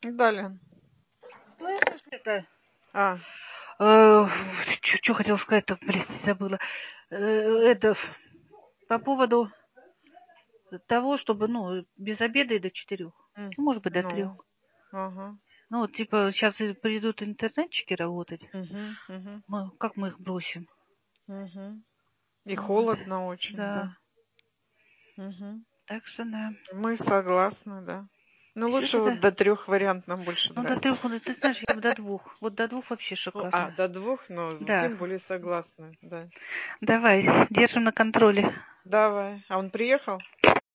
Далее. Слышишь это? А, Что хотел сказать-то, блин, забыла. Это по поводу того, чтобы, без обеда и до 4. Может быть, до 3. ну, ага. Типа, сейчас придут интернетчики работать. Угу. Как мы их бросим? Угу. И Вот. холодно очень, да. Да. Угу. Так что, да. Мы согласны, да. Ну, Все лучше тогда. вот до 3 вариант нам больше До 3, нравится. ты знаешь, я бы до 2. Вот до 2 вообще шикарно. До 2, но Да. тем более согласны, да. Давай, держим на контроле. Давай. А он приехал?